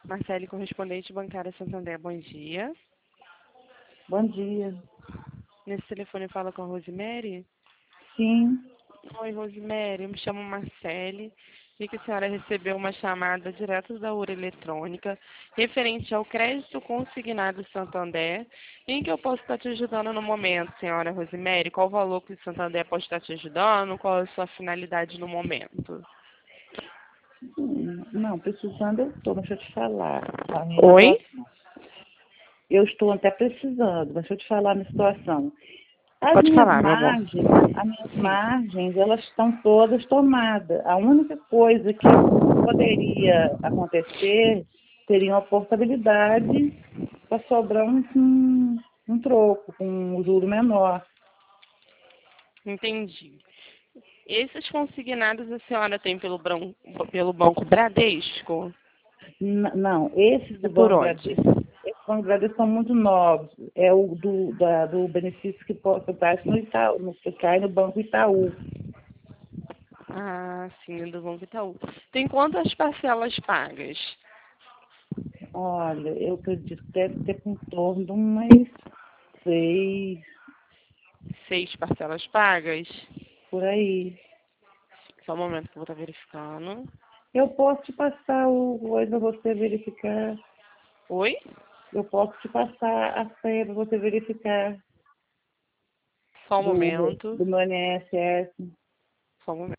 Marcele, correspondente bancária Santander, bom dia. Bom dia. Nesse telefone fala com a Rosemary? Sim, Oi, Rosemary, eu me chamo Marcele e que a senhora recebeu uma chamada direto da URA Eletrônica referente ao crédito consignado Santander. Em que eu posso estar te ajudando no momento, senhora Rosemary? Qual o valor que o Santander pode estar te ajudando? Qual é a sua finalidade no momento? não, precisando eu estou, mas deixa eu te falar. A minha Oi? situação. Eu estou até precisando, mas deixa eu te falar a minha situação. As Pode minhas falar, meu amor. margens, as minhas Sim. margens, elas estão todas tomadas. A única coisa que poderia acontecer seria uma portabilidade para sobrar um troco, com um juro menor. Entendi. Esses consignados a senhora tem pelo Banco Bradesco? Não, esses É do por Banco onde? Bradesco, esses Banco Bradesco são muito novos. É o do benefício que possa dar no Itaú, que cai no Banco Itaú. Ah, sim, do Banco Itaú. Tem quantas parcelas pagas? Olha, eu acredito que deve ter em torno de umas 6, 6 parcelas pagas? por aí. Só um momento que eu vou estar verificando. Eu posso te passar o coisa para você verificar. Oi? Eu posso te passar a senha para você verificar Só um do, momento. do meu INSS. Só um momento.